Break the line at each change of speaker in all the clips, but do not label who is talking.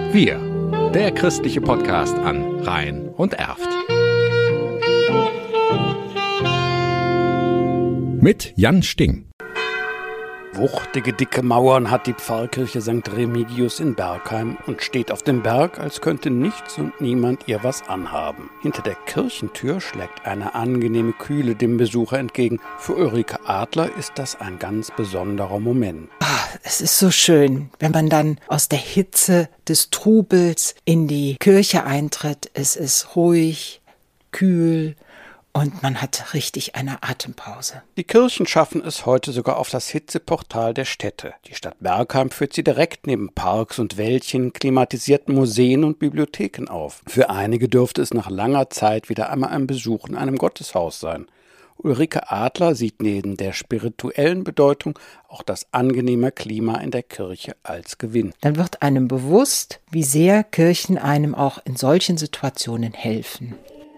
Wir, der christliche Podcast an Rhein und Erft. Mit Jan Sting.
Wuchtige, dicke Mauern hat die Pfarrkirche St. Remigius in Bergheim und steht auf dem Berg, als könnte nichts und niemand ihr was anhaben. Hinter der Kirchentür schlägt eine angenehme Kühle dem Besucher entgegen. Für Ulrike Adler ist das ein ganz besonderer Moment.
Es ist so schön, wenn man dann aus der Hitze des Trubels in die Kirche eintritt. Es ist ruhig, kühl und man hat richtig eine Atempause.
Die Kirchen schaffen es heute sogar auf das Hitzeportal der Städte. Die Stadt Bergheim führt sie direkt neben Parks und Wäldchen, klimatisierten Museen und Bibliotheken auf. Für einige dürfte es nach langer Zeit wieder einmal ein Besuch in einem Gotteshaus sein. Ulrike Adler sieht neben der spirituellen Bedeutung auch das angenehme Klima in der Kirche als Gewinn.
Dann wird einem bewusst, wie sehr Kirchen einem auch in solchen Situationen helfen.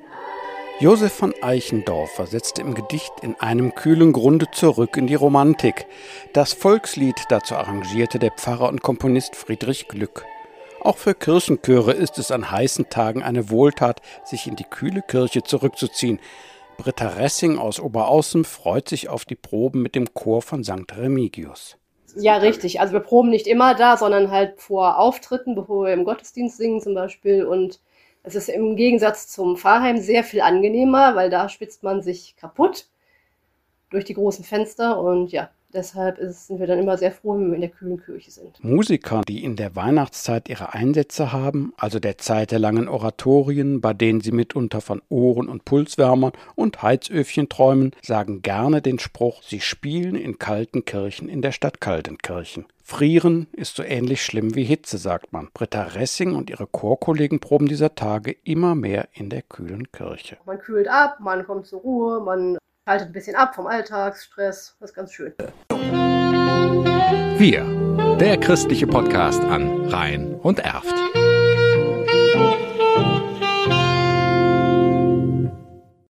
Josef von Eichendorff setzte im Gedicht in einem kühlen Grunde zurück in die Romantik. Das Volkslied dazu arrangierte der Pfarrer und Komponist Friedrich Glück. Auch für Kirchenchöre ist es an heißen Tagen eine Wohltat, sich in die kühle Kirche zurückzuziehen. Britta Ressing aus Oberaußem freut sich auf die Proben mit dem Chor von St. Remigius.
Ja, richtig. Also wir proben nicht immer da, sondern halt vor Auftritten, bevor wir im Gottesdienst singen zum Beispiel. Und es ist im Gegensatz zum Pfarrheim sehr viel angenehmer, weil da schwitzt man sich kaputt durch die großen Fenster. Und ja, deshalb sind wir dann immer sehr froh, wenn wir in der kühlen Kirche sind.
Musiker, die in der Weihnachtszeit ihre Einsätze haben, also der Zeit der langen Oratorien, bei denen sie mitunter von Ohren- und Pulswärmern und Heizöfchen träumen, sagen gerne den Spruch, sie spielen in kalten Kirchen in der Stadt Kaltenkirchen. Frieren ist so ähnlich schlimm wie Hitze, sagt man. Britta Ressing und ihre Chorkollegen proben dieser Tage immer mehr in der kühlen Kirche.
Man kühlt ab, man kommt zur Ruhe, man schaltet ein bisschen ab vom Alltagsstress. Das ist ganz schön.
Wir, der christliche Podcast an Rhein und Erft.